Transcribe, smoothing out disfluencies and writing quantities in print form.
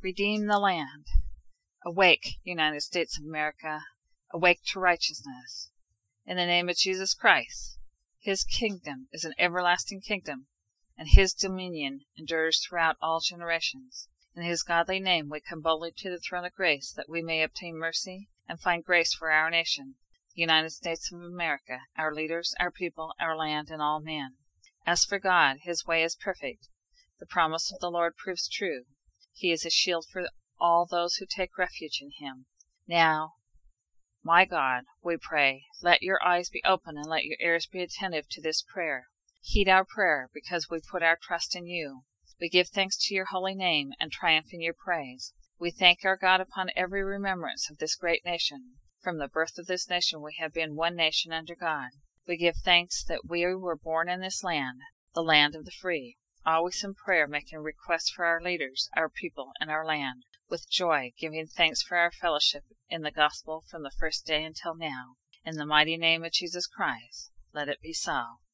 redeem the land. Awake, United States of America, awake to righteousness. In the name of Jesus Christ, His kingdom is an everlasting kingdom, and His dominion endures throughout all generations. In His godly name we come boldly to the throne of grace, that we may obtain mercy and find grace for our nation, the United States of America, our leaders, our people, our land, and all men. As for God, His way is perfect. The promise of the Lord proves true. He is a shield for all those who take refuge in Him. Now, my God, we pray, let your eyes be open and let your ears be attentive to this prayer. Heed our prayer, because we put our trust in you. We give thanks to your holy name and triumph in your praise. We thank our God upon every remembrance of this great nation. From the birth of this nation we have been one nation under God. We give thanks that we were born in this land, the land of the free, always in prayer making requests for our leaders, our people, and our land, with joy giving thanks for our fellowship in the gospel from the first day until now. In the mighty name of Jesus Christ, let it be so.